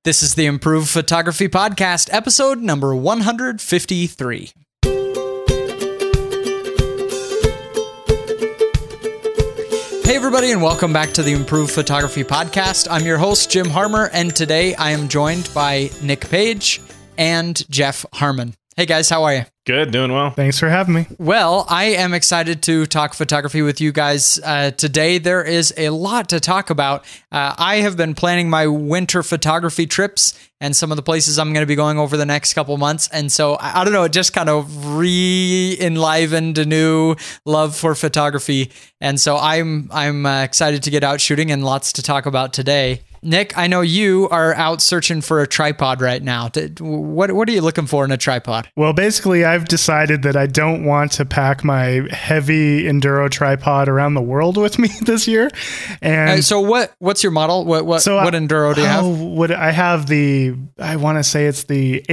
This is the Improved Photography Podcast, episode number 153. Hey everybody, and welcome back to the Improved Photography Podcast. I'm your host, Jim Harmer, and today I am joined by Nick Page and Jeff Harmon. Hey guys, how are you? Good, doing well. Thanks for having me. Well, I am excited to talk photography with you guys today. There is a lot to talk about. I have been planning my winter photography trips and some of the places I'm going to be going over the next couple months. And so, I don't know, it just kind of re-enlivened a new love for photography. And so I'm excited to get out shooting and lots to talk about today. Nick, I know you are out searching for a tripod right now. What are you looking for in a tripod? Well, basically, I've decided that I don't want to pack my heavy enduro tripod around the world with me this year. And so what's your model? What enduro do you have? I have I want to say it's the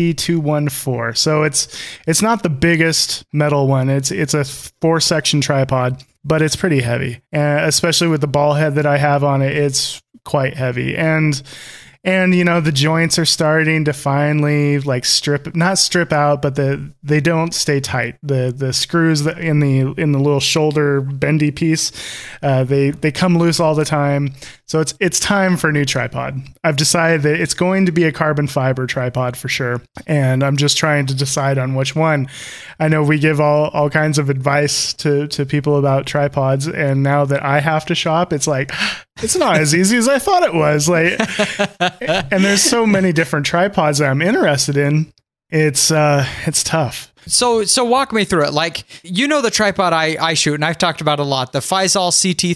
AT214. So it's not the biggest metal one. It's a 4-section tripod, but it's pretty heavy. Especially with the ball head that I have on it, it's quite heavy. And you know, the joints are starting to finally like not strip out, but they don't stay tight. The screws that in the little shoulder bendy piece, they come loose all the time. So it's time for a new tripod. I've decided that it's going to be a carbon fiber tripod for sure. And I'm just trying to decide on which one. I know we give all kinds of advice to people about tripods. And now that I have to shop, it's like, it's not as easy as I thought it was. Like, and there's so many different tripods that I'm interested in. It's tough. So walk me through it. Like, you know, the tripod I shoot, and I've talked about a lot, the Feisal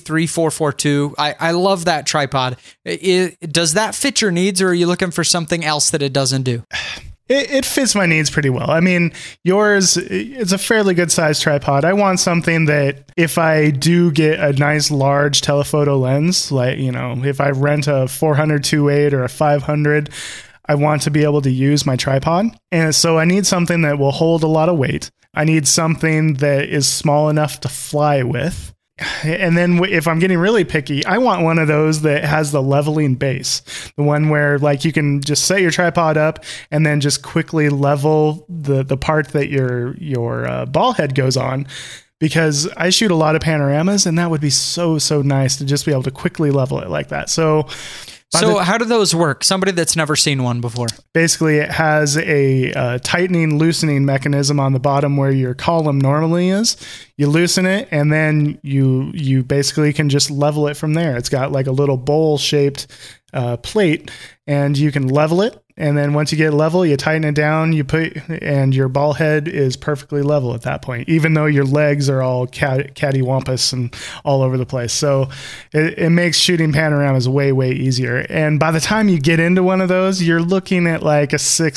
CT3442. I love that tripod. Does that fit your needs, or are you looking for something else that it doesn't do? It fits my needs pretty well. I mean, yours is a fairly good sized tripod. I want something that if I do get a nice large telephoto lens, like, you know, if I rent a 400 2.8 or a 500, I want to be able to use my tripod. And so I need something that will hold a lot of weight. I need something that is small enough to fly with. And then if I'm getting really picky, I want one of those that has the leveling base, the one where like you can just set your tripod up and then just quickly level the part that your ball head goes on. Because I shoot a lot of panoramas, and that would be so nice to just be able to quickly level it like that. So how do those work? Somebody that's never seen one before. Basically, it has a tightening, loosening mechanism on the bottom where your column normally is. You loosen it, and then you basically can just level it from there. It's got like a little bowl-shaped plate, and you can level it. And then once you get level, you tighten it down, and your ball head is perfectly level at that point, even though your legs are all cattywampus and all over the place. So it makes shooting panoramas way easier. And by the time you get into one of those, you're looking at like a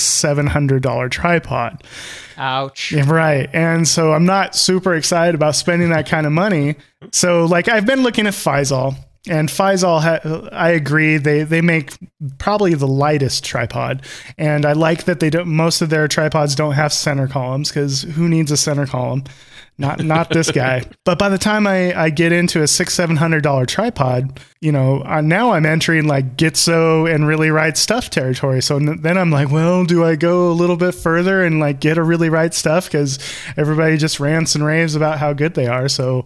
$600-700 tripod. Ouch. Right. And so I'm not super excited about spending that kind of money. So like I've been looking at Feisal. And Feisal, I agree, they make probably the lightest tripod. And I like that most of their tripods don't have center columns, because who needs a center column? Not this guy. But by the time I get into a $600-700 tripod, you know, now I'm entering like Gitzo and Really Right Stuff territory. So then I'm like, well, do I go a little bit further and like get a Really Right Stuff? Because everybody just rants and raves about how good they are. So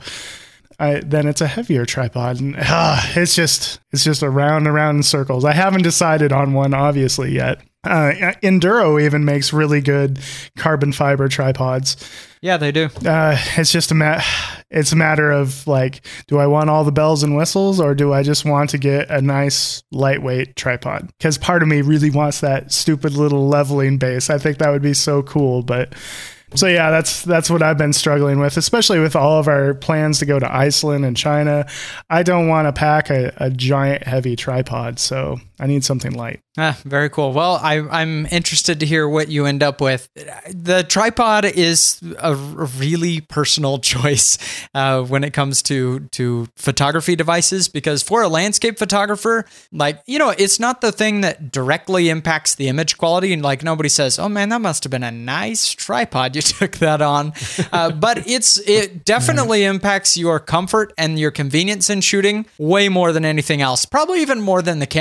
then it's a heavier tripod, and it's just around and around in circles. I haven't decided on one obviously yet. Enduro even makes really good carbon fiber tripods. Yeah, they do. It's just it's a matter of like, do I want all the bells and whistles, or do I just want to get a nice lightweight tripod? Because part of me really wants that stupid little leveling base. I think that would be so cool, but. So yeah, that's what I've been struggling with, especially with all of our plans to go to Iceland and China. I don't want to pack a giant heavy tripod, so I need something light. Very cool. Well, I'm interested to hear what you end up with. The tripod is a really personal choice when it comes to photography devices, because for a landscape photographer, like, you know, it's not the thing that directly impacts the image quality. And like nobody says, oh man, that must have been a nice tripod you took that on. But it definitely impacts your comfort and your convenience in shooting way more than anything else. Probably even more than the camera bag.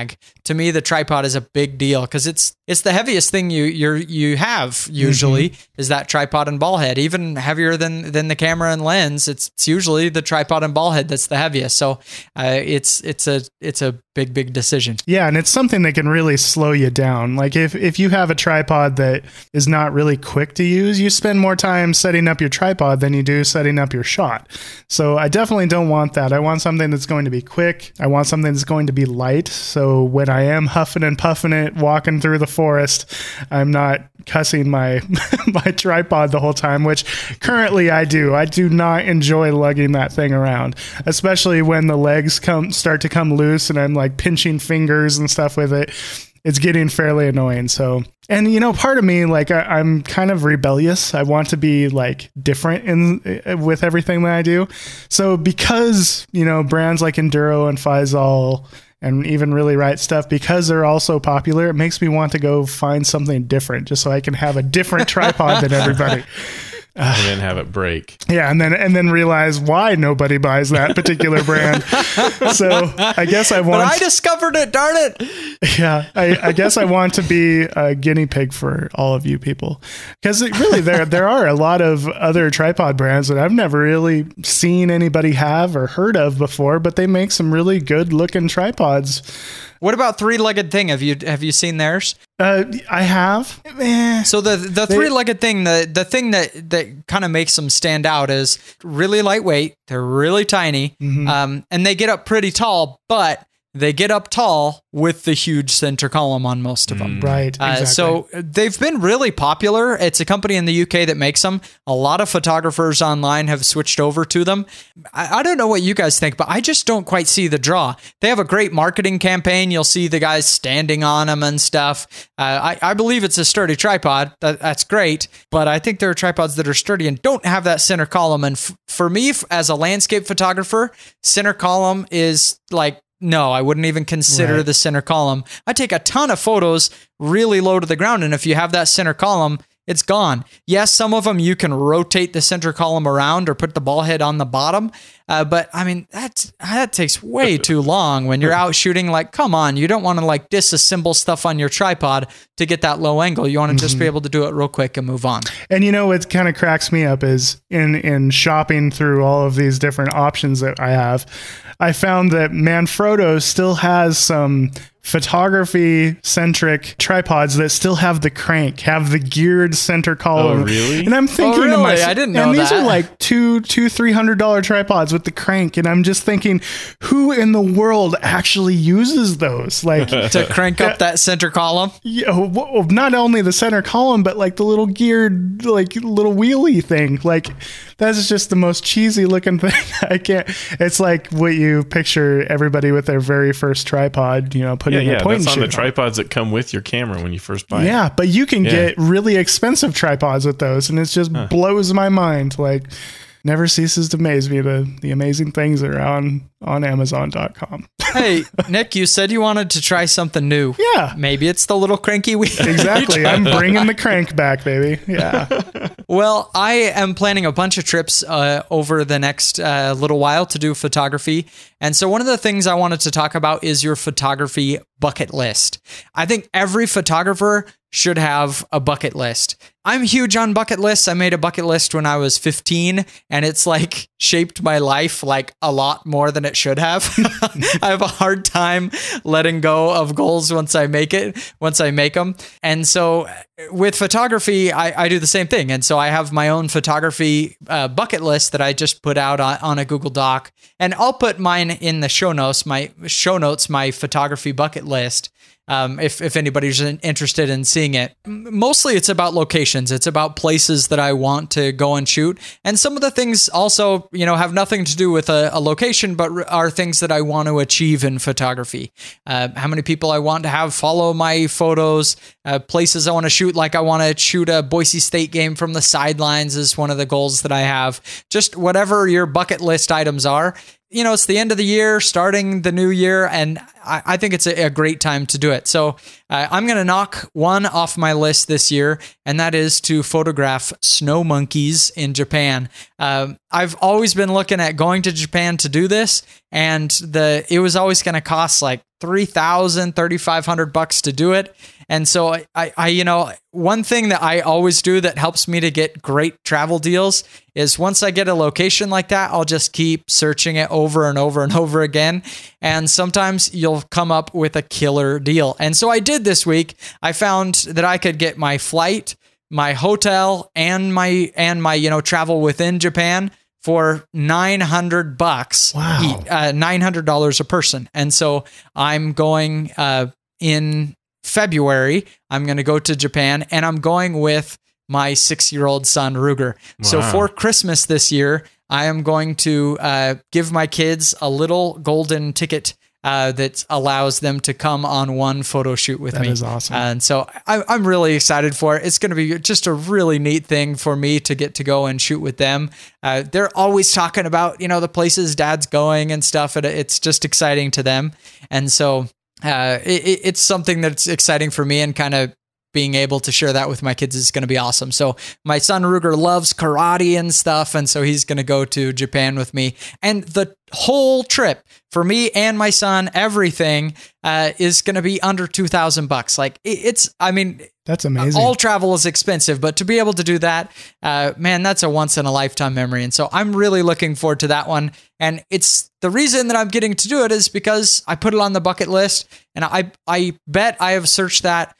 bag. To me, the tripod is a big deal because it's the heaviest thing you have usually is that tripod and ball head. Even heavier than the camera and lens. It's usually the tripod and ball head that's the heaviest. So it's a big decision. Yeah, and it's something that can really slow you down. Like if you have a tripod that is not really quick to use, you spend more time setting up your tripod than you do setting up your shot. So I definitely don't want that. I want something that's going to be quick. I want something that's going to be light. So when I am huffing and puffing it, walking through the forest, I'm not cussing my my tripod the whole time, which currently I do. I do not enjoy lugging that thing around, especially when the legs start to come loose and I'm like pinching fingers and stuff with it. It's getting fairly annoying. So, and part of me, like I'm kind of rebellious. I want to be like different with everything that I do. So because, brands like Enduro and Feisal and even Really Right Stuff, because they're all so popular, it makes me want to go find something different just so I can have a different tripod than everybody. And then have it break. Yeah, and then realize why nobody buys that particular brand. So I guess I want. But I discovered it. Darn it! Yeah, I guess I want to be a guinea pig for all of you people, because really there are a lot of other tripod brands that I've never really seen anybody have or heard of before, but they make some really good looking tripods. What about Three-Legged Thing? Have you seen theirs? I have. So the Three-Legged Thing, the thing that kind of makes them stand out is really lightweight. They're really tiny, and they get up pretty tall, but they get up tall with the huge center column on most of them. Right. Exactly. So they've been really popular. It's a company in the UK that makes them. A lot of photographers online have switched over to them. I don't know what you guys think, but I just don't quite see the draw. They have a great marketing campaign. You'll see the guys standing on them and stuff. I believe it's a sturdy tripod. That's great. But I think there are tripods that are sturdy and don't have that center column. And for me, as a landscape photographer, center column is like, no, I wouldn't even consider the center column. I take a ton of photos really low to the ground, and if you have that center column, it's gone. Yes, some of them you can rotate the center column around or put the ball head on the bottom, but I mean that takes way too long when you're out shooting. Like, come on, you don't want to like disassemble stuff on your tripod to get that low angle. You want to just be able to do it real quick and move on. And what kind of cracks me up is in shopping through all of these different options that I have, I found that Manfrotto still has some photography-centric tripods that still have the crank, have the geared center column. Oh, really? And I'm thinking to myself, I didn't know and these that. are like $200-$300 tripods with the crank, and I'm just thinking, who in the world actually uses those? Like to crank up that center column? Not only the center column, but like the little geared, like little wheelie thing. Like that's just the most cheesy looking thing. I can't. It's like what you picture everybody with their very first tripod, putting a point and that's shoot on the tripods that come with your camera when you first buy it. Yeah, but you can get really expensive tripods with those, and it just blows my mind. Like, never ceases to amaze me the amazing things that are on Amazon.com. Hey, Nick, you said you wanted to try something new. Yeah. Maybe it's the little cranky wheel. Exactly. I'm bringing the crank back, baby. Yeah. Well, I am planning a bunch of trips over the next little while to do photography. And so one of the things I wanted to talk about is your photography bucket list. I think every photographer should have a bucket list. I'm huge on bucket lists. I made a bucket list when I was 15, and it's like shaped my life like a lot more than it should have. I have a hard time letting go of goals once I make them. And so with photography, I do the same thing. And so I have my own photography bucket list that I just put out on a Google Doc, and I'll put mine in the show notes, my photography bucket list. If anybody's interested in seeing it. Mostly it's about locations. It's about places that I want to go and shoot. And some of the things also, have nothing to do with a location, but are things that I want to achieve in photography. How many people I want to have follow my photos, places I want to shoot. Like I want to shoot a Boise State game from the sidelines is one of the goals that I have. Just whatever your bucket list items are. It's the end of the year, starting the new year, and I think it's a great time to do it. So I'm going to knock one off my list this year, and that is to photograph snow monkeys in Japan. I've always been looking at going to Japan to do this, and it was always going to cost like $3,000, $3,500 to do it. And so I one thing that I always do that helps me to get great travel deals is once I get a location like that, I'll just keep searching it over and over and over again. And sometimes you'll come up with a killer deal. And so I did this week. I found that I could get my flight, my hotel, and my travel within Japan for $900. Wow. $900 a person. And so I'm going in February. I'm going to go to Japan, and I'm going with my 6-year-old son, Ruger. Wow. So for Christmas this year, I am going to give my kids a little golden ticket that allows them to come on one photo shoot with me. That is awesome. And so I'm really excited for it. It's going to be just a really neat thing for me to get to go and shoot with them. They're always talking about, the places Dad's going and stuff. And it's just exciting to them. And so it's something that's exciting for me, and kind of being able to share that with my kids is going to be awesome. So my son Ruger loves karate and stuff, and so he's going to go to Japan with me. And the whole trip for me and my son, everything is going to be under $2,000. Like that's amazing. All travel is expensive, but to be able to do that, man, that's a once in a lifetime memory. And so I'm really looking forward to that one. And it's the reason that I'm getting to do it is because I put it on the bucket list, and I bet I have searched that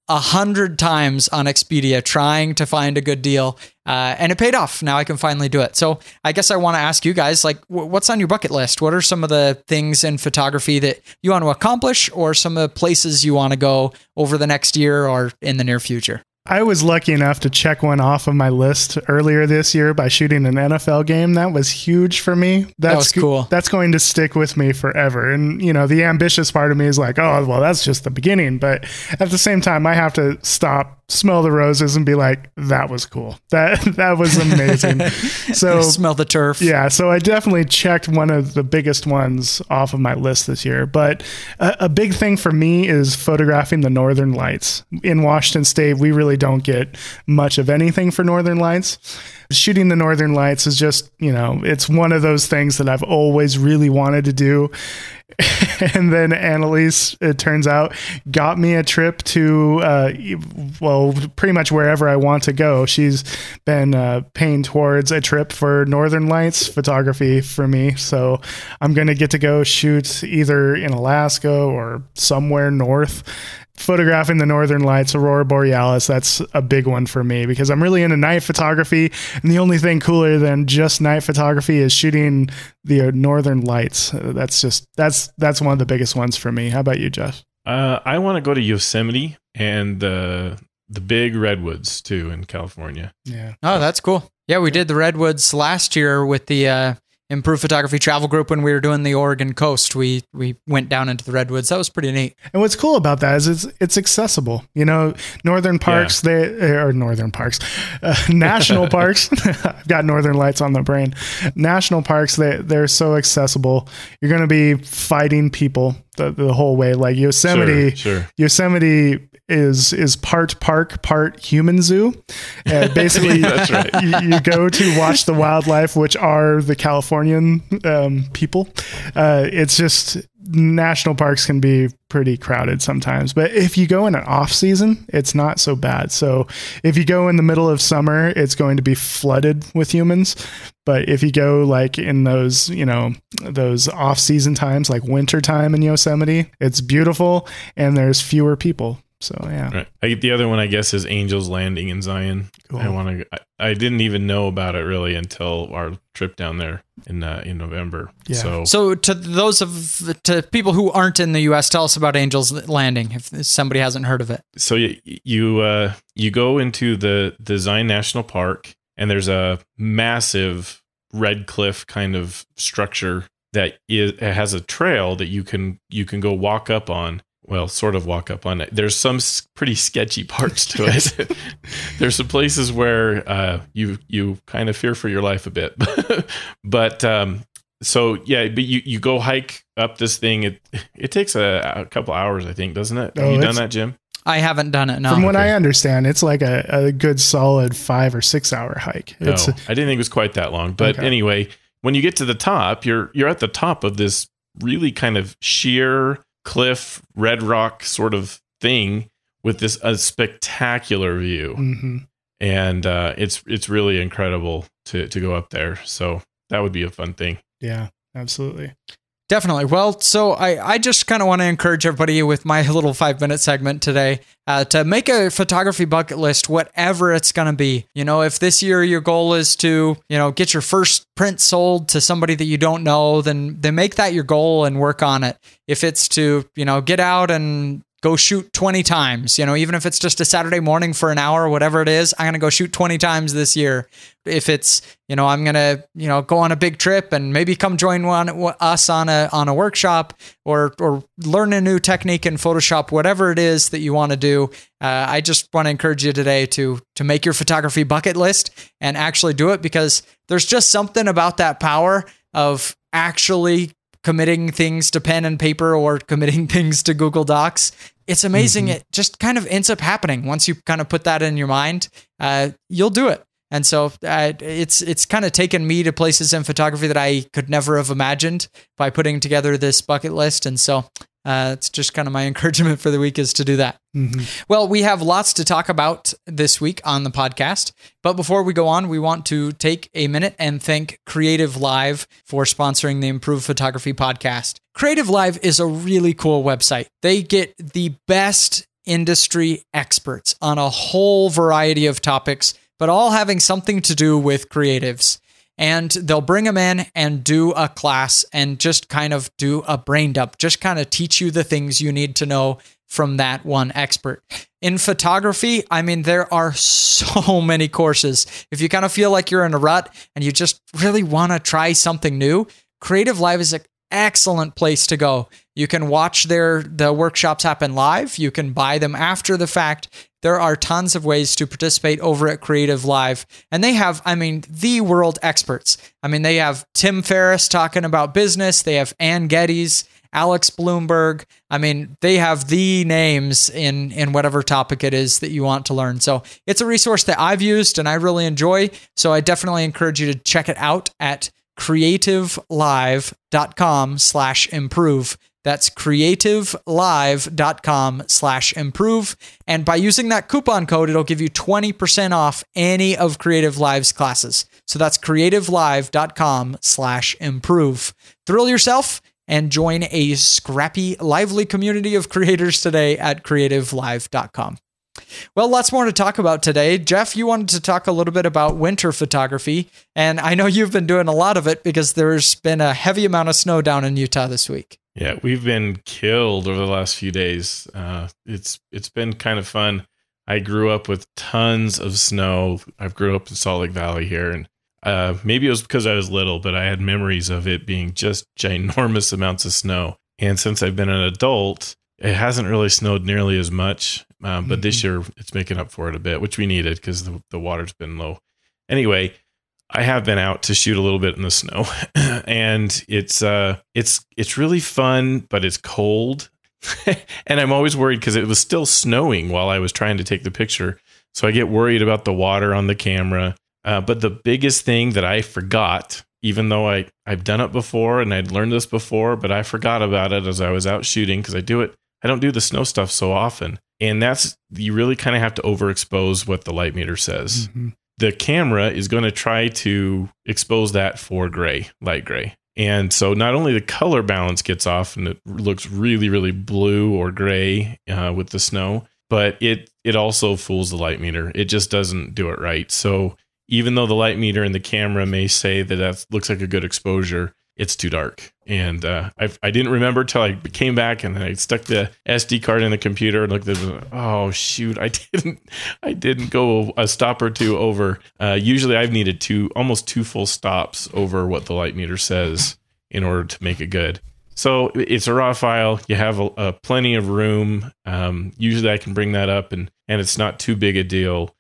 100 times on Expedia trying to find a good deal, and it paid off. Now I can finally do it. So I guess I want to ask you guys, like, what's on your bucket list? What are some of the things in photography that you want to accomplish, or some of the places you want to go over the next year or in the near future? I was lucky enough to check one off of my list earlier this year by shooting an NFL game. That was huge for me. That was cool. That's going to stick with me forever. And, the ambitious part of me is like, oh, well, that's just the beginning. But at the same time, I have to stop, smell the roses, and be like, that was cool. That was amazing. So smell the turf. Yeah. So I definitely checked one of the biggest ones off of my list this year. But a big thing for me is photographing the Northern Lights. In Washington State, we really don't get much of anything for Northern Lights. Shooting the Northern Lights is just, it's one of those things that I've always really wanted to do. And then Annalise, it turns out, got me a trip to, pretty much wherever I want to go. She's been paying towards a trip for Northern Lights photography for me. So I'm going to get to go shoot either in Alaska or somewhere north. Photographing the Northern Lights, Aurora Borealis, that's a big one for me because I'm really into night photography. And the only thing cooler than just night photography is shooting the Northern Lights. That's one of the biggest ones for me. How about you, Jeff? I want to go to Yosemite and the big redwoods too in California. Yeah. Oh, that's cool. Yeah, we did the redwoods last year with the Improved Photography Travel Group when we were doing the Oregon coast. We went down into the redwoods. That was pretty neat. And what's cool about that is it's accessible. Northern parks, national parks. I've got Northern Lights on the brain. National parks, they're so accessible. You're going to be fighting people the whole way. Like Yosemite, sure. Yosemite is part park, part human zoo. Basically, that's right. you go to watch the wildlife, which are the Californian people. It's just national parks can be pretty crowded sometimes, but if you go in an off season, it's not so bad. So if you go in the middle of summer, it's going to be flooded with humans. But if you go like in those off season times, like winter time in Yosemite, it's beautiful and there's fewer people. So yeah. Right. The other one, I guess, is Angels Landing in Zion. Cool. I didn't even know about it really until our trip down there in November. Yeah. So to people who aren't in the U.S., tell us about Angels Landing if somebody hasn't heard of it. So you go into the Zion National Park, and there's a massive red cliff kind of structure that it has a trail that you can go walk up on. Well, sort of walk up on it. There's some pretty sketchy parts to it. There's some places where you kind of fear for your life a bit, but So yeah, but you go hike up this thing. It takes a couple hours, I think, doesn't it? Have you done that, Jim? I haven't done it. No. From what I understand, it's like a good solid 5 or 6 hour hike. I didn't think it was quite that long. But anyway, when you get to the top, you're at the top of this really kind of sheer cliff, red rock sort of thing with this spectacular view. Mm-hmm. And it's really incredible to go up there. So that would be a fun thing. Yeah, absolutely. Definitely. Well, so I just kind of want to encourage everybody with my little 5-minute segment today to make a photography bucket list, whatever it's going to be. You know, if this year your goal is to, get your first print sold to somebody that you don't know, then make that your goal and work on it. If it's to, get out and go shoot 20 times, even if it's just a Saturday morning for an hour, whatever it is, I'm going to go shoot 20 times this year. If it's, I'm going to, go on a big trip and maybe come join us on a workshop or learn a new technique in Photoshop, whatever it is that you want to do. I just want to encourage you today to make your photography bucket list and actually do it, because there's just something about that power of actually committing things to pen and paper or committing things to Google Docs. It's amazing. Mm-hmm. It just kind of ends up happening. Once you kind of put that in your mind, you'll do it. And so it's kind of taken me to places in photography that I could never have imagined by putting together this bucket list. And so it's just kind of my encouragement for the week is to do that. Mm-hmm. Well, we have lots to talk about this week on the podcast. But before we go on, we want to take a minute and thank Creative Live for sponsoring the Improved Photography podcast. Creative Live is a really cool website. They get the best industry experts on a whole variety of topics, but all having something to do with creatives. And they'll bring them in and do a class and just kind of do a brain dump, just kind of teach you the things you need to know from that one expert. In photography, there are so many courses. If you kind of feel like you're in a rut and you just really want to try something new, Creative Live is an excellent place to go. You can watch the workshops happen live. You can buy them after the fact. There are tons of ways to participate over at Creative Live. And they have, the world experts. They have Tim Ferriss talking about business. They have Ann Geddes, Alex Bloomberg. They have the names in whatever topic it is that you want to learn. So it's a resource that I've used and I really enjoy. So I definitely encourage you to check it out at creativelive.com/improve. That's creativelive.com/improve. And by using that coupon code, it'll give you 20% off any of Creative Live's classes. So that's creativelive.com/improve. Thrill yourself and join a scrappy, lively community of creators today at creativelive.com. Well, lots more to talk about today. Jeff, you wanted to talk a little bit about winter photography, and I know you've been doing a lot of it because there's been a heavy amount of snow down in Utah this week. Yeah, we've been killed over the last few days. It's been kind of fun. I grew up with tons of snow. I grew up in Salt Lake Valley here, and maybe it was because I was little, but I had memories of it being just ginormous amounts of snow. And since I've been an adult, it hasn't really snowed nearly as much. But this year it's making up for it a bit, which we needed because the water's been low. Anyway, I have been out to shoot a little bit in the snow, and it's really fun, but it's cold. And I'm always worried because it was still snowing while I was trying to take the picture. So I get worried about the water on the camera. But the biggest thing that I forgot, even though I've done it before and I'd learned this before, but I forgot about it as I was out shooting because I don't do the snow stuff so often. And that's, you really kind of have to overexpose what the light meter says. Mm-hmm. The camera is going to try to expose that for gray, light gray. And so not only the color balance gets off and it looks really, really blue or gray with the snow, but it also fools the light meter. It just doesn't do it right. So even though the light meter in the camera may say that looks like a good exposure, it's too dark. And I didn't remember till I came back and then I stuck the SD card in the computer and looked at it. Oh shoot, I didn't go a stop or two over. Usually I've needed almost two full stops over what the light meter says in order to make it good. So it's a raw file. You have plenty of room. Usually I can bring that up and it's not too big a deal.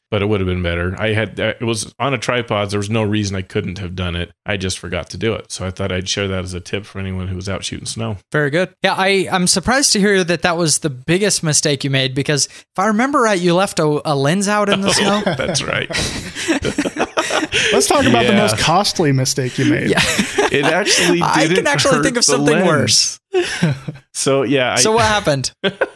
but it would have been better. It was on a tripod. There was no reason I couldn't have done it. I just forgot to do it. So I thought I'd share that as a tip for anyone who was out shooting snow. Very good. Yeah, I'm surprised to hear that was the biggest mistake you made, because if I remember right, you left a lens out in the snow. That's right. Let's talk about the most costly mistake you made. Yeah. It actually didn't I can actually think of something worse. So yeah. So what happened?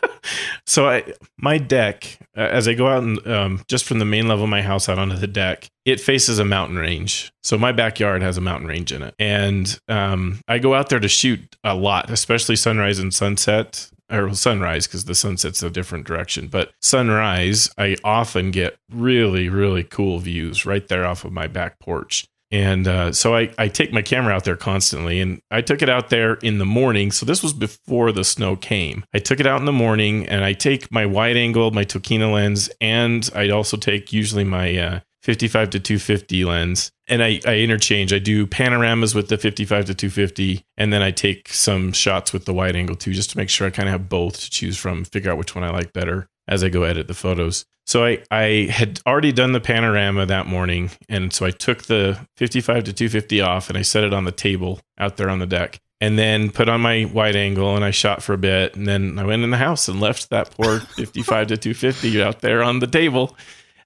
So my deck, as I go out and just from the main level of my house out onto the deck, it faces a mountain range. So my backyard has a mountain range in it. And I go out there to shoot a lot, especially sunrise and sunset. Or sunrise, because the sunset's a different direction. But sunrise, I often get really, really cool views right there off of my back porch. And so I take my camera out there constantly, and I took it out there in the morning. So this was before the snow came. I took it out in the morning, and I take my wide angle, my Tokina lens, and I'd also take usually my 55 to 250 lens. And I interchange. I do panoramas with the 55 to 250, and then I take some shots with the wide angle too, just to make sure I kind of have both to choose from, figure out which one I like better as I go edit the photos. So I had already done the panorama that morning, and so I took the 55 to 250 off, and I set it on the table out there on the deck, and then put on my wide angle, and I shot for a bit, and then I went in the house and left that poor 55 to 250 out there on the table.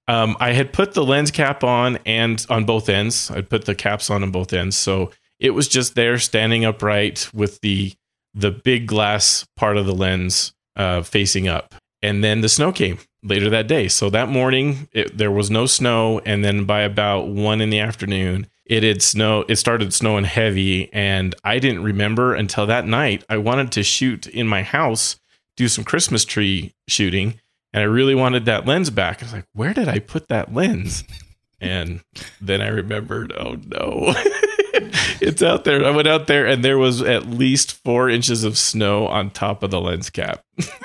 I had put the lens cap on and on both ends. I put the caps on both ends. So it was just there standing upright with the big glass part of the lens facing up. And then the snow came later that day. So that morning there was no snow. And then by about 1 p.m, it started snowing heavy. And I didn't remember until that night. I wanted to shoot in my house, do some Christmas tree shooting. And I really wanted that lens back. I was like, where did I put that lens? And then I remembered, oh no, it's out there. I went out there and there was at least 4 inches of snow on top of the lens cap.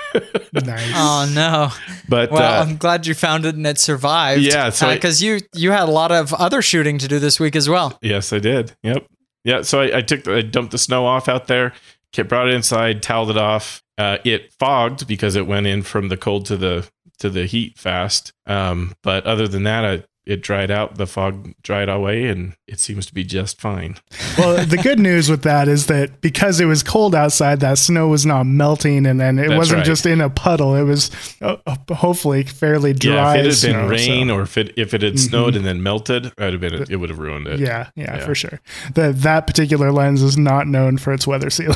Nice. Oh no. But well, I'm glad you found it and it survived. Yeah. So because you had a lot of other shooting to do this week as well. Yes, I did. Yep. Yeah. So I dumped the snow off out there, brought it inside, toweled it off. It fogged because it went in from the cold to the heat fast. But other than that, it dried out. The fog dried away, and it seems to be just fine. Well, the good news with that is that because it was cold outside, that snow was not melting, and then it wasn't just in a puddle. It was hopefully fairly dry. Yeah, if it had been rain, or if it had snowed and then melted, it would have ruined it. Yeah, for sure. That particular lens is not known for its weather sealing.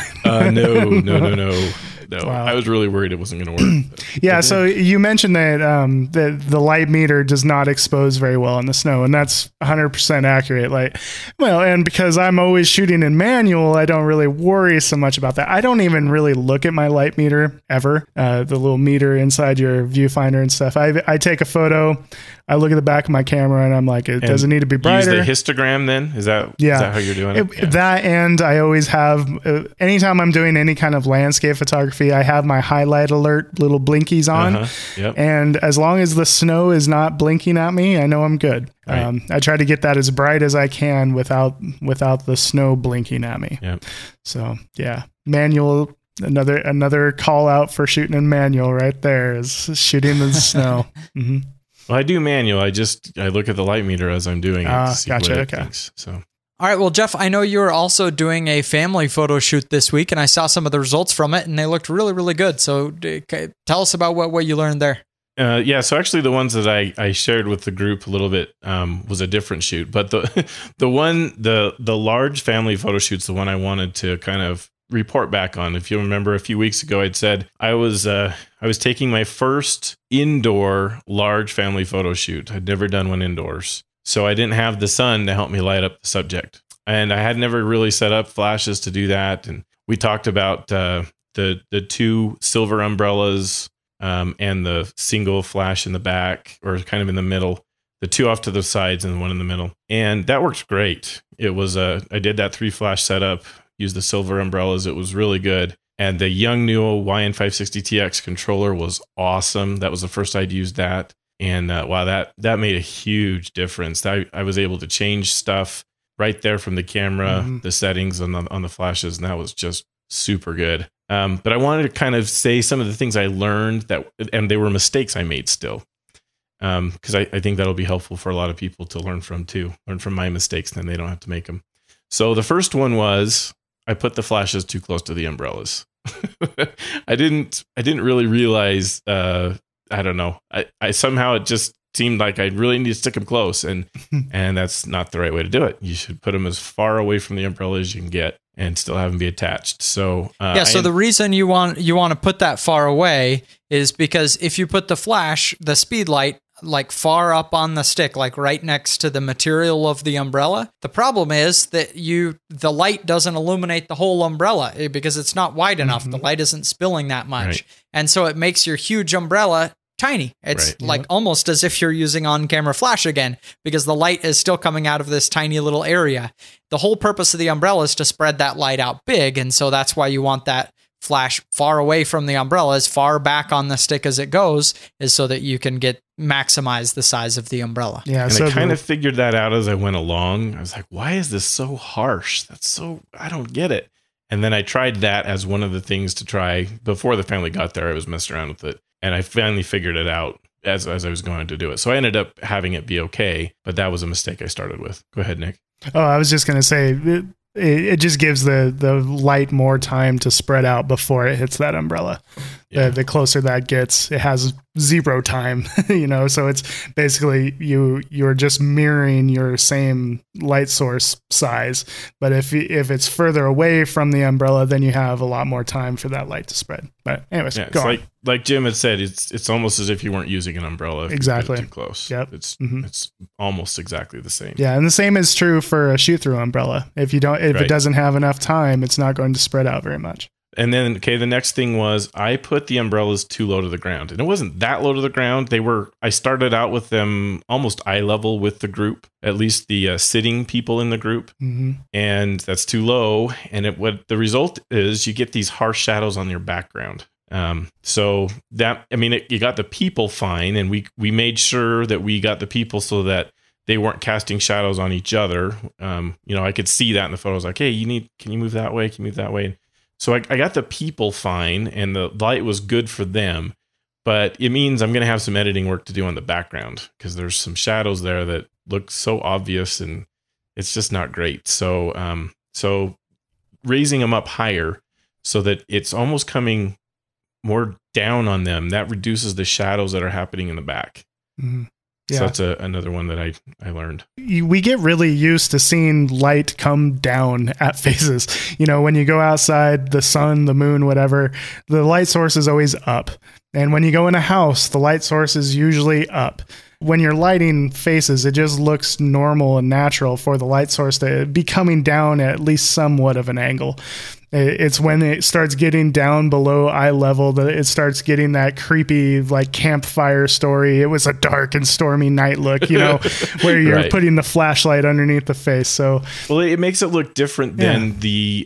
No. Wow. I was really worried it wasn't going to work. Yeah, so you mentioned that the light meter does not expose very well in the snow, and that's 100% accurate. And because I'm always shooting in manual, I don't really worry so much about that. I don't even really look at my light meter ever, the little meter inside your viewfinder and stuff. I take a photo, I look at the back of my camera, and I'm like, doesn't need to be brighter. Use the histogram then? Is that how you're doing it? That, and I always have, anytime I'm doing any kind of landscape photography, I have my highlight alert little blinkies on. Yep. And as long as the snow is not blinking at me, I know I'm good. Right. I try to get that as bright as I can without the snow blinking at me. Yep. So yeah, manual. Another call out for shooting in manual right there is shooting in the snow. Mm-hmm. Well, I do manual. I look at the light meter as I'm doing it. To see gotcha. what it Okay. thinks, so. All right. Well, Jeff, I know you were also doing a family photo shoot this week, and I saw some of the results from it, and they looked really, really good. So tell us about what you learned there. So actually the ones that I shared with the group a little bit was a different shoot. But the large family photo shoot's the one I wanted to kind of report back on. If you remember a few weeks ago, I'd said I was taking my first indoor large family photo shoot. I'd never done one indoors. So I didn't have the sun to help me light up the subject. And I had never really set up flashes to do that. And we talked about the 2 silver umbrellas and the single flash in the back, or kind of in the middle, the 2 off to the sides and the 1 in the middle. And that worked great. It was I did that 3 flash setup, used the silver umbrellas. It was really good. And the Yongnuo YN560TX controller was awesome. That was the first I'd used that. And wow, that made a huge difference. I was able to change stuff right there from the camera, the settings on the flashes, and that was just super good. But I wanted to kind of say some of the things I learned and they were mistakes I made still. because I think that'll be helpful for a lot of people to learn from too. Learn from my mistakes, then they don't have to make them. So the first one was I put the flashes too close to the umbrellas. I didn't really realize. I don't know. I somehow it just seemed like I really need to stick them close, and that's not the right way to do it. You should put them as far away from the umbrella as you can get, and still have them be attached. So so the reason you want to put that far away is because if you put the speed light like far up on the stick, like right next to the material of the umbrella, the problem is that the light doesn't illuminate the whole umbrella because it's not wide enough. The light isn't spilling that much. Right. And so it makes your huge umbrella tiny. It's like almost as if you're using on-camera flash again, because the light is still coming out of this tiny little area. The whole purpose of the umbrella is to spread that light out big, and so that's why you want that flash far away from the umbrella, as far back on the stick as it goes, is so that you can maximize the size of the umbrella. Yeah, and so I kind of figured that out as I went along. I was like, why is this so harsh? I don't get it. And then I tried that as one of the things to try. Before the family got there, I was messing around with it, and I finally figured it out as I was going to do it. So I ended up having it be okay, but that was a mistake I started with. Go ahead, Nick. Oh, I was just going to say, it just gives the light more time to spread out before it hits that umbrella. Yeah. The closer that gets, it has zero time, so it's basically you're just mirroring your same light source size. But if it's further away from the umbrella, then you have a lot more time for that light to spread. But anyways, yeah, go on. Like Jim had said, it's almost as if you weren't using an umbrella. If exactly. You put it too close. Yep. It's almost exactly the same. Yeah, and the same is true for a shoot-through umbrella. If it doesn't have enough time, it's not going to spread out very much. And then, the next thing was I put the umbrellas too low to the ground. And it wasn't that low to the ground. I started out with them almost eye level with the group, at least the sitting people in the group. Mm-hmm. And that's too low. And what the result is, you get these harsh shadows on your background. So that, you got the people fine. And we made sure that we got the people so that they weren't casting shadows on each other. I could see that in the photo. I was like, hey, can you move that way? Can you move that way? So I got the people fine, and the light was good for them, but it means I'm going to have some editing work to do on the background because there's some shadows there that look so obvious, and it's just not great. So, raising them up higher so that it's almost coming more down on them, that reduces the shadows that are happening in the back. Mm-hmm. Yeah. So that's another one that I learned. We get really used to seeing light come down at faces. When you go outside, the sun, the moon, whatever, the light source is always up. And when you go in a house, the light source is usually up. When you're lighting faces, it just looks normal and natural for the light source to be coming down at least somewhat of an angle. It's when it starts getting down below eye level that it starts getting that creepy, like, campfire story. It was a dark and stormy night look, where you're right. Putting the flashlight underneath the face. So, well, it makes it look different than the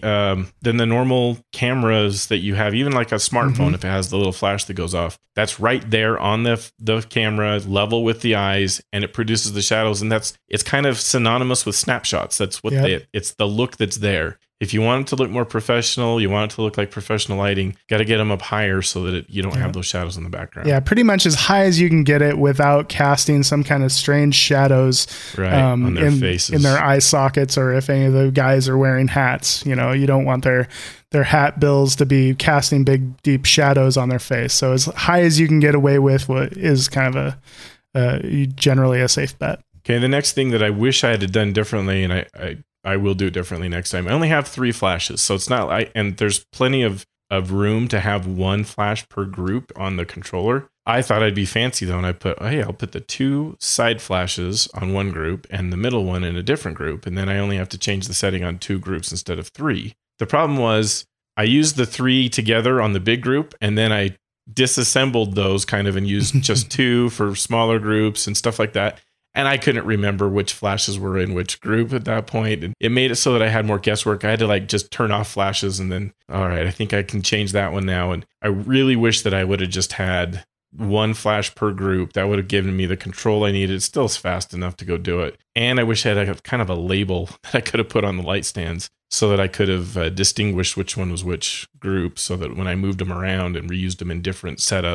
normal cameras that you have, even like a smartphone. Mm-hmm. If it has the little flash that goes off, that's right there on the camera, level with the eyes, and it produces the shadows. And it's kind of synonymous with snapshots. That's what it's the look that's there. If you want it to look more professional, you want it to look like professional lighting, got to get them up higher so that you don't have those shadows in the background. Yeah, pretty much as high as you can get it without casting some kind of strange shadows on their faces, in their eye sockets, or if any of the guys are wearing hats. You don't want their hat bills to be casting big, deep shadows on their face. So as high as you can get away with what is kind of generally a safe bet. Okay, the next thing that I wish I had done differently, and I will do it differently next time. I only have 3 flashes, so it's not and there's plenty of room to have 1 flash per group on the controller. I thought I'd be fancy though, and I'll put the 2 side flashes on one group and the middle one in a different group, and then I only have to change the setting on 2 groups instead of 3. The problem was I used the 3 together on the big group, and then I disassembled those kind of and used just 2 for smaller groups and stuff like that. And I couldn't remember which flashes were in which group at that point. And it made it so that I had more guesswork. I had to just turn off flashes and then, all right, I think I can change that one now. And I really wish that I would have just had 1 flash per group. That would have given me the control I needed. It still is fast enough to go do it. And I wish I had kind of a label that I could have put on the light stands so that I could have distinguished which one was which group, so that when I moved them around and reused them in different setups,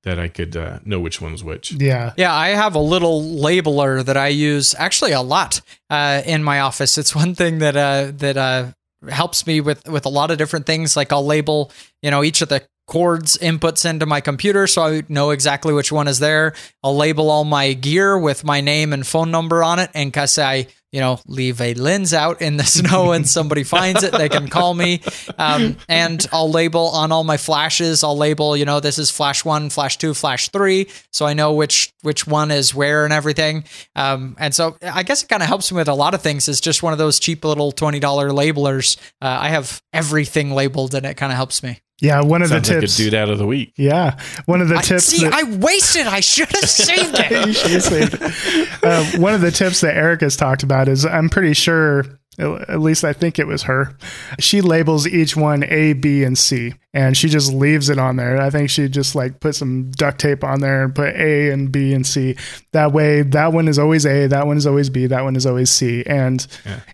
that I could know which one's which. Yeah. Yeah, I have a little labeler that I use actually a lot in my office. It's one thing that helps me with a lot of different things. Like I'll label, each of the chords inputs into my computer so I know exactly which one is there. I'll label all my gear with my name and phone number on it in case I leave a lens out in the snow and somebody finds it, they can call me. And I'll label on all my flashes. I'll label, this is flash 1, flash 2, flash 3. So I know which one is where and everything. And so I guess it kind of helps me with a lot of things. It's just one of those cheap little $20 labelers. I have everything labeled and it kind of helps me. Yeah, one of Sounds the like tips. a dude out of the week. Yeah, one of the tips. See, I wasted. I should have saved it. You should have saved it. One of the tips that Eric has talked about is, I'm pretty sure, at least I think it was her, she labels each one A, B, and C, and she just leaves it on there. I think she just put some duct tape on there and put A and B and C. That way, that one is always A, that one is always B, that one is always C, and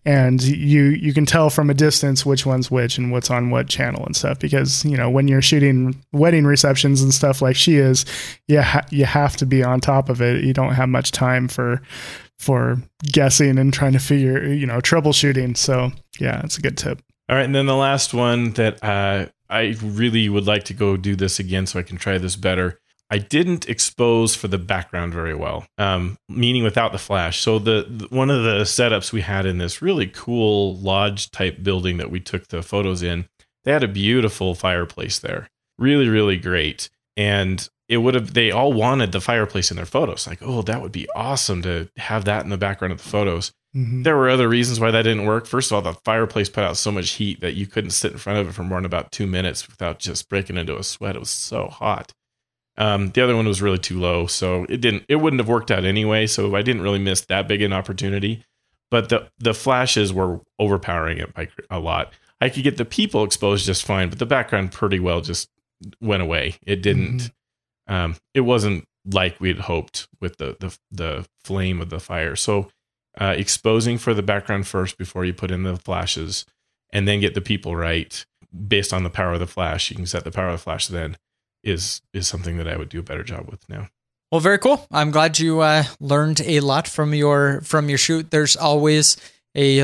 you can tell from a distance which one's which and what's on what channel and stuff. Because when you're shooting wedding receptions and stuff like she is, you have to be on top of it. You don't have much time for guessing and trying to figure, troubleshooting. So yeah, it's a good tip. All right. And then the last one that I really would like to go do this again so I can try this better. I didn't expose for the background very well, meaning without the flash. So the one of the setups we had in this really cool lodge type building that we took the photos in, they had a beautiful fireplace there. Really, really great. And they all wanted the fireplace in their photos. Like, oh, that would be awesome to have that in the background of the photos. Mm-hmm. There were other reasons why that didn't work. First of all, the fireplace put out so much heat that you couldn't sit in front of it for more than about 2 minutes without just breaking into a sweat. It was so hot. The other one was really too low, so it wouldn't have worked out anyway. So I didn't really miss that big an opportunity. But the flashes were overpowering it by a lot. I could get the people exposed just fine, but the background pretty well just went away. It didn't. Mm-hmm. It wasn't like we'd hoped with the flame of the fire. So exposing for the background first before you put in the flashes, and then get the people right based on the power of the flash. You can set the power of the flash then is something that I would do a better job with now. Well, very cool. I'm glad you learned a lot from your shoot. There's always I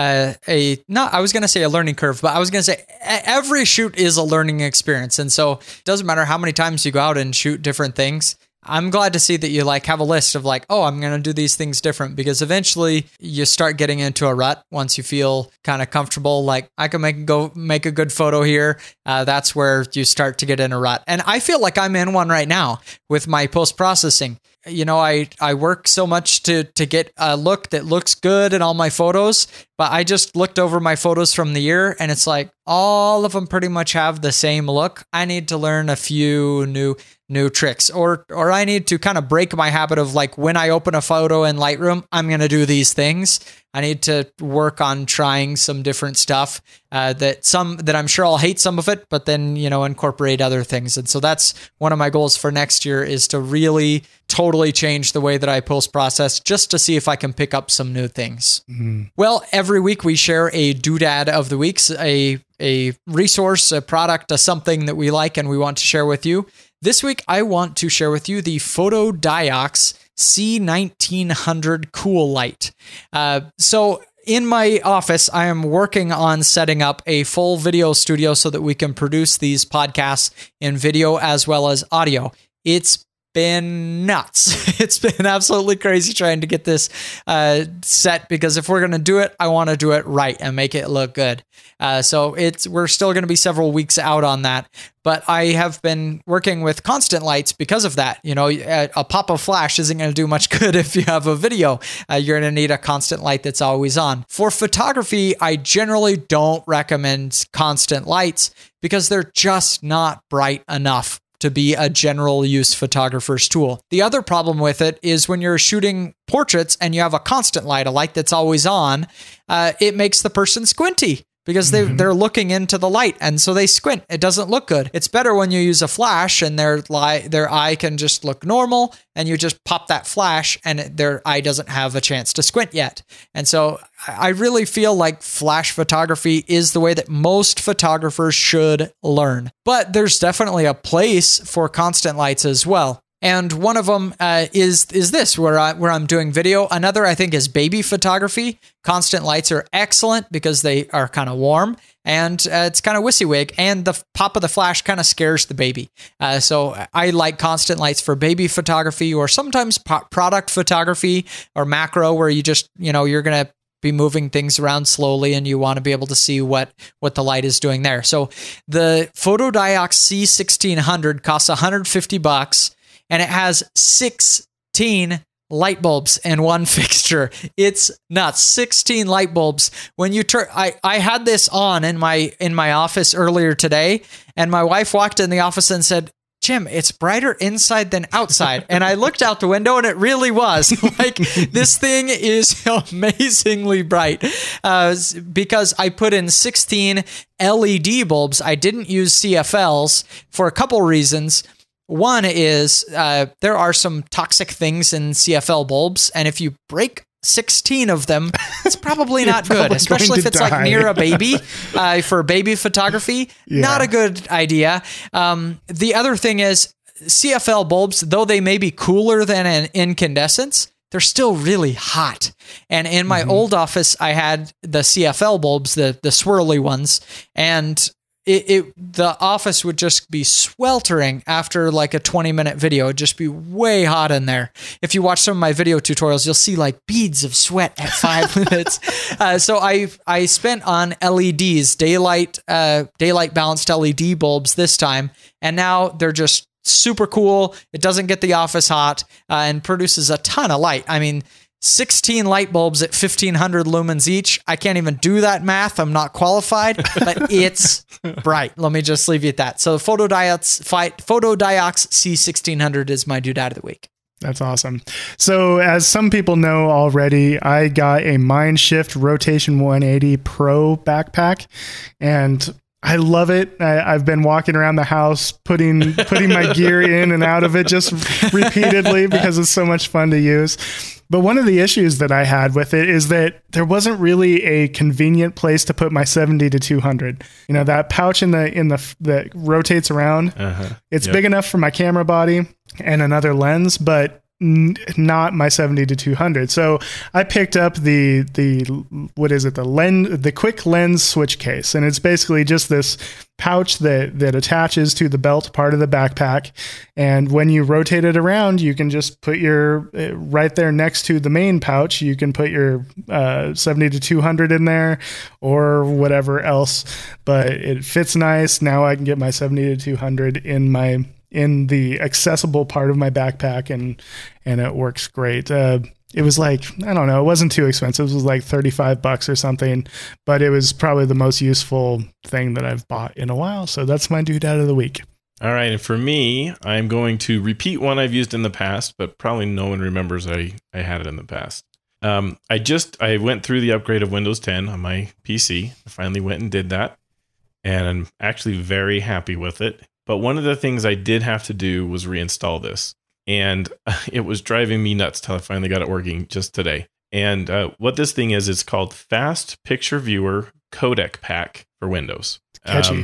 was going to say a learning curve, but I was going to say every shoot is a learning experience. And so it doesn't matter how many times you go out and shoot different things. I'm glad to see that you have a list of I'm going to do these things different, because eventually you start getting into a rut once you feel kind of comfortable. I can make a good photo here. That's where you start to get in a rut. And I feel like I'm in one right now with my post-processing. I work so much to get a look that looks good in all my photos, but I just looked over my photos from the year and it's all of them pretty much have the same look. I need to learn a few new tricks, or I need to kind of break my habit of when I open a photo in Lightroom, I'm going to do these things. I need to work on trying some different stuff that I'm sure I'll hate some of it, but then, incorporate other things. And so that's one of my goals for next year, is to really totally change the way that I post-process, just to see if I can pick up some new things. Mm-hmm. Well, every week we share a doodad of the weeks, a resource, a product, something that we like and we want to share with you. This week, I want to share with you the Photodiox C1900 Cool Light. So in my office, I am working on setting up a full video studio so that we can produce these podcasts in video as well as audio. It's been nuts. It's been absolutely crazy trying to get this set, because if we're going to do it, I want to do it right and make it look good. So we're still going to be several weeks out on that, but I have been working with constant lights because of that. A pop of flash isn't going to do much good if you have a video. You're going to need a constant light that's always on. For photography, I generally don't recommend constant lights because they're just not bright enough to be a general use photographer's tool. The other problem with it is when you're shooting portraits and you have a constant light, a light that's always on, it makes the person squinty because they're looking into the light, and so they squint. It doesn't look good. It's better when you use a flash and their eye can just look normal, and you just pop that flash and their eye doesn't have a chance to squint yet. And so I really feel like flash photography is the way that most photographers should learn. But there's definitely a place for constant lights as well. And one of them is this, where I'm doing video. Another, I think, is baby photography. Constant lights are excellent because they are kind of warm, and it's kind of WYSIWYG, and the pop of the flash kind of scares the baby. So I like constant lights for baby photography, or sometimes product photography or macro, where you just, you're going to be moving things around slowly and you want to be able to see what the light is doing there. So the Photodiox C1600 costs $150. And it has 16 light bulbs in one fixture. It's nuts. 16 light bulbs. When you turn, I had this on in my office earlier today, and my wife walked in the office and said, "Jim, it's brighter inside than outside." And I looked out the window, and it really was. Like, this thing is amazingly bright because I put in 16 LED bulbs. I didn't use CFLs for a couple reasons. One is there are some toxic things in CFL bulbs, and if you break 16 of them, it's probably not good, especially if it's like near a baby for baby photography. Yeah. Not a good idea. The other thing is CFL bulbs, though they may be cooler than an incandescence, they're still really hot. And in my old office, I had the CFL bulbs, the swirly ones, and the office would just be sweltering after like a 20-minute video. It'd just be way hot in there. If you watch some of my video tutorials, you'll see like beads of sweat at 5 minutes. So I spent on LEDs, daylight balanced LED bulbs this time, and now they're just super cool. It doesn't get the office hot and produces a ton of light. I mean, 16 light bulbs at 1500 lumens each. I can't even do that math. I'm not qualified, but it's bright. Let me just leave you at that. So Photodiox C1600 is my doodad of the week. That's awesome. So as some people know already, I got a Mindshift Rotation 180 Pro backpack, and I love it. I've been walking around the house, putting my gear in and out of it just repeatedly because it's so much fun to use. But one of the issues that I had with it is that there wasn't really a convenient place to put my 70 to 200. That pouch that rotates around. It's big enough for my camera body and another lens, but not my 70 to 200. So I picked up the quick lens switch case, and it's basically just this pouch that attaches to the belt part of the backpack. And when you rotate it around, you can just put your right there next to the main pouch. You can put your 70 to 200 in there or whatever else, but it fits nice. Now I can get my 70 to 200 in the accessible part of my backpack, and it works great. It was like, I don't know, it wasn't too expensive. It was like $35 or something, but it was probably the most useful thing that I've bought in a while. So that's my doodad of the week. All right. And for me, I'm going to repeat one I've used in the past, but probably no one remembers I had it in the past. I went through the upgrade of Windows 10 on my PC. I finally went and did that, and I'm actually very happy with it. But one of the things I did have to do was reinstall this. And it was driving me nuts till I finally got it working just today. And what this thing is, it's called Fast Picture Viewer Codec Pack for Windows. Catchy.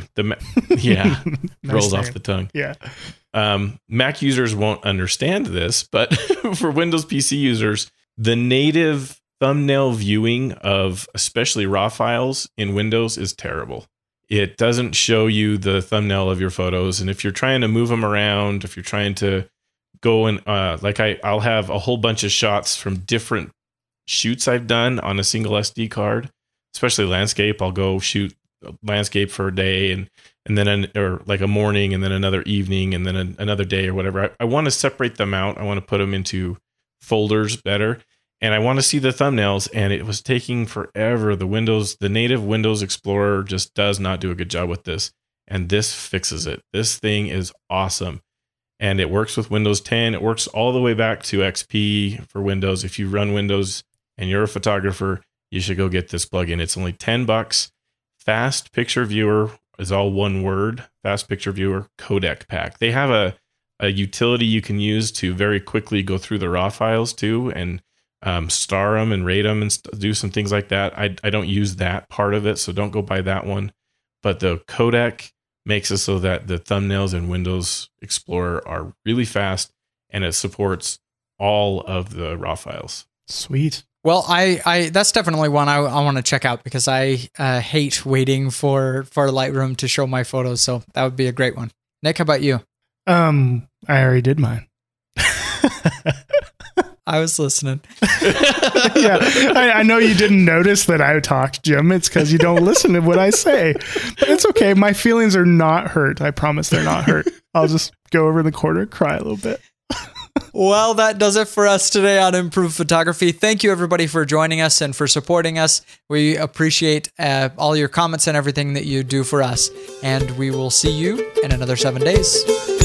Rolls off the tongue. Yeah. Mac users won't understand this, but for Windows PC users, the native thumbnail viewing of especially RAW files in Windows is terrible. It doesn't show you the thumbnail of your photos. And if you're trying to move them around, if you're trying to go and I'll have a whole bunch of shots from different shoots I've done on a single SD card, especially landscape. I'll go shoot landscape for a day and then or like a morning and then another evening and then another day or whatever. I want to separate them out. I want to put them into folders better. And I want to see the thumbnails, and it was taking forever. The native Windows Explorer just does not do a good job with this, and this fixes it. This thing is awesome, and it works with Windows 10. It works all the way back to XP for Windows. If you run Windows and you're a photographer, you should go get this plugin. It's only $10, Fast Picture Viewer is all one word. Fast Picture Viewer Codec Pack. They have a utility you can use to very quickly go through the raw files too, and star them and rate them and do some things like that. I don't use that part of it, so don't go buy that one. But the codec makes it so that the thumbnails in Windows Explorer are really fast, and it supports all of the raw files. Sweet. Well, I that's definitely one I want to check out, because I hate waiting for Lightroom to show my photos. So that would be a great one. Nick, how about you? I already did mine. I was listening. Yeah, I know you didn't notice that I talked, Jim. It's because you don't listen to what I say. But it's okay. My feelings are not hurt. I promise they're not hurt. I'll just go over in the corner and cry a little bit. Well, that does it for us today on Improved Photography. Thank you, everybody, for joining us and for supporting us. We appreciate all your comments and everything that you do for us. And we will see you in another 7 days.